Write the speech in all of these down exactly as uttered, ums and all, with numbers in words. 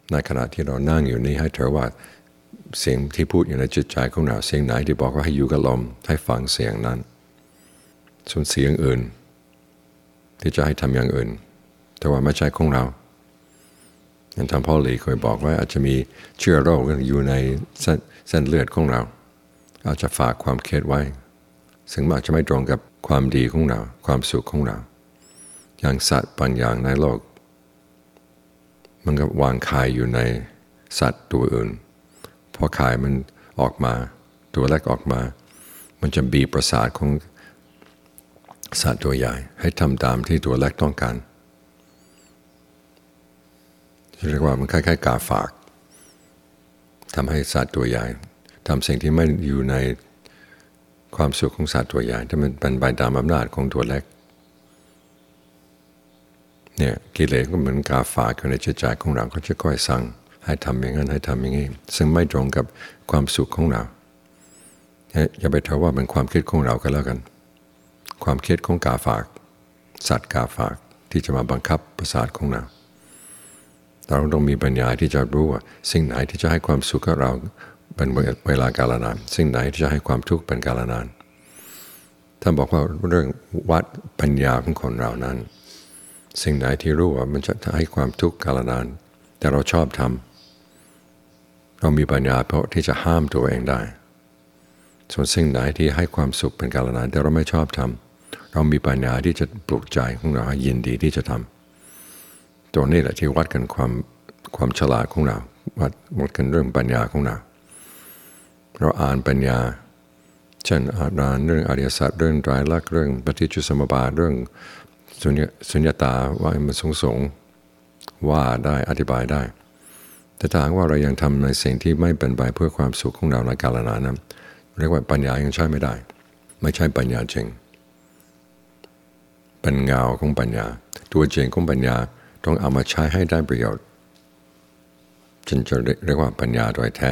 ในขณะที่เรานั่งอยู่นี้ให้เธอว่าเสียงที่พูดอยู่ในจิตใจของเราเสียงไหนที่บอกว่าให้อยู่กับลมให้ฟังเสียงนั้นส่วนเสียงอื่นที่จะให้ทำอย่างอื่นแต่ว่าไม่ใช่ของเราอย่างท่านพ่อหลีเคยบอกว่าอาจจะมีเชื้อโรคอยู่ในเส้นเลือดของเราอาจจะฝากความเครียดไว้ซึ่งอาจจะไม่ตรงกับความดีของเราความสุขของเราอย่างสัตว์บางอย่างในโลกมันก็วางไข่อยู่ในสัตว์ตัวอื่นพอไข่มันออกมาตัวเล็กออกมามันจะบีบประสาทของสัตว์ตัวใหญ่ให้ทำตามที่ตัวเล็กต้องการเรียกว่ามันคล้ายๆกาฝากทำให้สัตว์ตัวใหญ่ทำสิ่งที่ไม่อยู่ในความสุขของสัตว์ตัวใหญ่ที่มันเป็นไปตามอำนาจของตัวเล็กเนี่ยกิเลสก็เหมือนกาฝากอยู่ในจิตใจของเราก็จะค่อยสั่งให้ทำอย่างนั้นให้ทำอย่างนี้ซึ่งไม่ตรงกับความสุขของเราอย่าไปถือว่าเป็นความคิดของเราก็แล้วกันความคิดของกาฝากสัตว์กาฝากที่จะมาบังคับประสาทของเราเราต้องมีปัญญาที่จะรู้ว่าสิ่งไหนที่จะให้ความสุขกับเราเป็นเวลากาลนานสิ่งไหนที่จะให้ความทุกข์เป็นกาลนานท่านบอกว่าเรื่องวัดปัญญาของคนเรานั้นสิ่งไหนที่รู้ว่ามันจะให้ความทุกข์กาลนานแต่เราชอบทำเรามีปัญญาเพราะที่จะห้ามตัวเองได้ส่วนสิ่งไหนที่ให้ความสุขเป็นกาลนานแต่เราไม่ชอบทำเรามีปัญญาที่จะปลุกใจของเราให้ยินดีที่จะทำตัวนี้แหละที่วัดกันความความฉลาดของเราวัดวัดกันเรื่องปัญญาของเราเราอ่านปัญญาเช่นอ่านเรื่องอริยสัจเรื่องไตรลักษณ์เรื่องปฏิจจสมุปบาทเรื่องสุญญตาว่ามันสงสงว่าได้อธิบายได้แต่ถ้าหากว่าเรายังทำในสิ่งที่ไม่เป็นไปเพื่อความสุขของเราในกาลนานนั้นเรียกว่าปัญญายังใช้ไม่ได้ไม่ใช่ปัญญาจริงเป็นเงาของปัญญาตัวจริงของปัญญาต้องเอามาใช้ให้ได้ประโยชน์จึงจะเรียกว่าปัญญาโดยแท้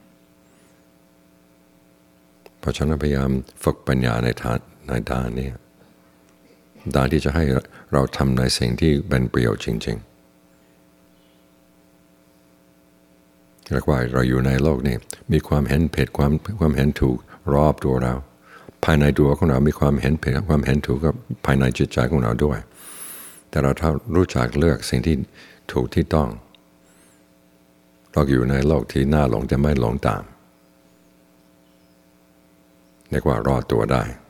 เพราะฉะนั้นพยายามฝึกปัญญาในทางในด้านนี้ด้านที่จะให้เราทำในสิ่งที่เป็นประโยชน์จริงๆเรียกว่าเราอยู่ในโลกนี้มีความเห็นผิดความความเห็นถูกรอบตัวเราภายในตัวของเรามีความเห็นผิดความเห็นถูกกับภายในจิตใจของเราด้วยแต่เราถ้ารู้จักเลือกสิ่งที่ถูกที่ต้องเราอยู่ในโลกที่น่าหลงจะไม่หลงตามเรียกว่ารอดตัวได้